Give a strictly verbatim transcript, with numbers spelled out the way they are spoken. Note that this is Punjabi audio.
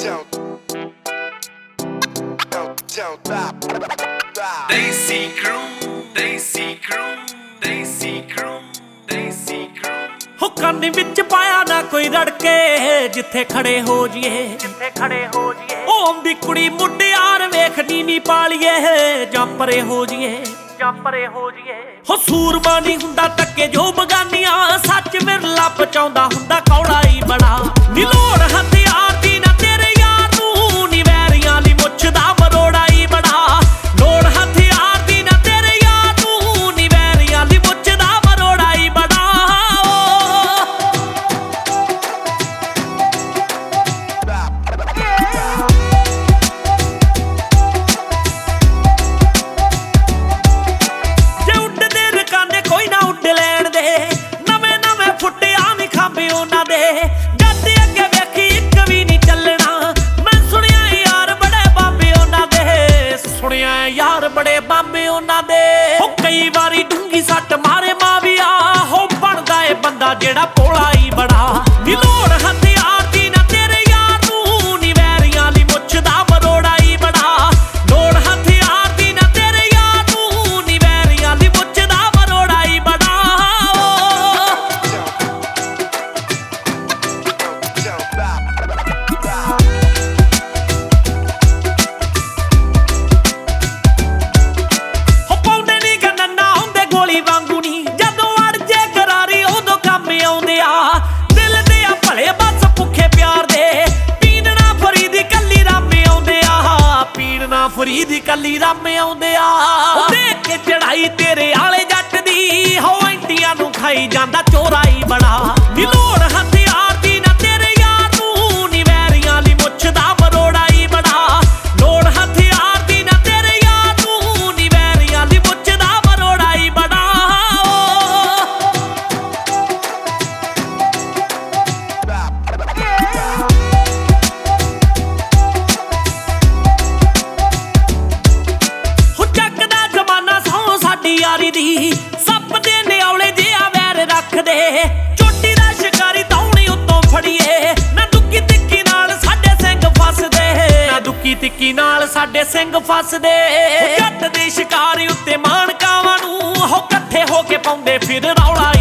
Desi crew, Desi crew, Desi crew, Desi crew। ਹੋ ਕੰਨ ਵਿੱਚ ਪਾਇਆ ਨਾ ਕੋਈ ਰੜਕੇ, ਜਿੱਥੇ ਖੜੇ ਹੋ ਜੀਏ, ਜਿੱਥੇ ਖੜੇ ਹੋ ਜੀਏ। ਉਹ ਆਉਂਦੀ ਕੁੜੀ ਮੁੰਡਿਆਰ ਵੇਖਣੀ ਨੀ ਪਾਲੀਏ, ਜਾਂ ਪਰੇ ਹੋ ਜੀਏ, ਜਾਂ ਪਰੇ ਹੋ ਜੀਏ। ਹੋ ਸੂਰਮਾ ਨਹੀਂ ਹੁੰਦਾ ਟੱਕੇ ਜੋ ਬਗਾਨੀਆਂ, ਸੱਚ ਵਿਰਲਾ ਬਚਾਉਂਦਾ ਹੁੰਦਾ ਕੌੜਾ ਹੀ ਬੜਾ। ਨੀ ਲੋੜ ਹਥਿਆਰ ਦੀ ਨਾ ਤੇਰੇ ਯਾਰ ਨੂੰ, ਨੀ ਵੈਰੀਆਂ ਲਈ ਮੁੱਛ ਦਾ ਮਰੋੜਾ ਹੀ ਬੜਾ। ਲੋੜ ਹਥਿਆਰ ਦੀ ਨਾ ਤੇਰੇ ਯਾਰ ਨੂੰ, ਨੀ ਵੈਰੀਆਂ ਲਈ ਮੁੱਛ ਦਾ ਮਰੋੜਾ ਹੀ ਬੜਾ। ਜੇ ਉੱਡਦੇ ਰਕਾਨੇ ਕੋਈ ਨਾ ਉੱਡ ਲੈਣ ਦੇ, ਨਵੇਂ ਨਵੇਂ ਫੁੱਟਿਆ ਨੀ ਖਾਂਬੇ ਉਹਨਾਂ ਦੇ। ਜੱਟ ਅੱਗੇ ਵੇਖੀ ਇੱਕ ਵੀ ਨੀ ਚੱਲਣਾ, ਮੈਂ ਸੁਣਿਆ ਯਾਰ ਬੜੇ ਬਾਬੇ ਉਹਨਾਂ ਦੇ, ਸੁਣਿਆ ਯਾਰ ਬੜੇ ਬਾਬੇ ਉਹਨਾਂ ਦੇ। ਹੋ ਕਈ ਵਾਰੀ ਡੂੰਗੀ ਸੱਟ ਮਾਰੇ ਮਾਵੀਆ, ਹੋ ਬਣਦਾ ਏ ਬੰਦਾ ਜਿਹੜਾ ਭੋਲਾ ਹੀ ਬੜਾ। ਨੀ ਲੋੜ ਹਥਿਆਰ ਦੀ ਨਾ ਤੇਰੇ ਯਾਰ ਨੂੰ, ਨੀ ਵੈਰੀਆਂ ਲਈ ਮੁੱਛ ਦਾ ਮਰੋੜਾ ਹੀ ਬੜਾ। ਲੋੜ ਹਥਿਆਰ ਦੀ ਨਾ ਤੇਰੇ ਯਾਰ ਨੂੰ, ਨੀ ਵੈਰੀਆਂ ਲਈ ਮੁੱਛ ਦਾ ਮਰੋੜਾ ਹੀ ਬੜਾ। ਹੋ ਪਾਉਂਦੇ ਨੀ ਗੰਨਾ ਹੁੰਦੇ ਗੋਲੀ ਵਾਂਗੂ ਨੀ, ਜਦੋਂ ਅੜ ਜੇ ਕਰਾਰੀ ਉਦੋਂ ਕੰਮ ਆਉਂਦੇ ਆ। ਦਿਲ ਦੇ ਆ ਭਲੇ ਬਸ ਭੁੱਖੇ ਪਿਆਰ ਦੇ, ਪੀਣ ਨਾ ਫਰੀਦੀ ਕੱਲੀ ਰਾਮੇ ਆਉਂਦੇ ਆ, ਪੀਣ ਨਾ ਫਰੀਦੀ ਕੱਲੀ ਰਾਮੇ ਆਉਂਦੇ ਆ। ਉਹ ਦੇਖ ਕੇ ਚੜਾਈ ਤੇਰੇ ਆਲੇ ਜੱਟ ਦੀ, ਹੋ ਐਂਟੀਆਂ ਨੂੰ ਖਾਈ ਜਾਂਦਾ ਚੋਰਾ ਹੀ ਬੜਾ। ਨੀ ਲੋੜ ਹਥਿਆਰ ਦੀ ਨਾ ਤੇਰੇ ਯਾਰ ਨੂੰ, ਨੀ ਵੈਰੀਆਂ ਲਈ ਮੁੱਛ ਦਾ ਮਰੋੜਾ ਹੀ ਬੜਾ। ਲੋੜ ਹਥਿਆਰ ਦੀ ਨਾ ਤੇਰੇ ਯਾਰ ਨੂੰ, ਨੀ ਵੈਰੀਆਂ ਲਈ ਮੁੱਛ ਦਾ ਮਰੋੜਾ ਹੀ ਬੜਾ। ਹੋ ਚੱਕਦਾ ਜ਼ਮਾਨਾ ਸਹੁੰ ਸਾਡੀ ਯਾਰੀ ਦੀ, ਸੱਪ ਦੇ ਨਿਆਉਲੇ ਜਿਹਾ ਵੈਰ ਰੱਖਦੇ। ਚੋਟੀ ਦਾ ਸ਼ਿਕਾਰੀ ਦੌਣੀ ਉੱਤੋਂ ਫੜੀਏ, ਨਾ ਦੁੱਕੀ ਤਿੱਕੀ ਨਾਲ ਸਾਡੇ ਸਿੰਘ ਫਸਦੇ, ਨਾ ਦੁੱਕੀ ਤਿੱਕੀ ਨਾਲ ਸਾਡੇ ਸਿੰਘ ਫਸਦੇ। ਜੱਟ ਦੇ ਸ਼ਿਕਾਰੀ ਉੱਤੇ ਮਾਣਕਾਵਾਂ ਨੂੰ, ਹੋ ਇਕੱਠੇ ਹੋ ਕੇ ਪਾਉਂਦੇ ਫਿਰ ਰੌਲਾ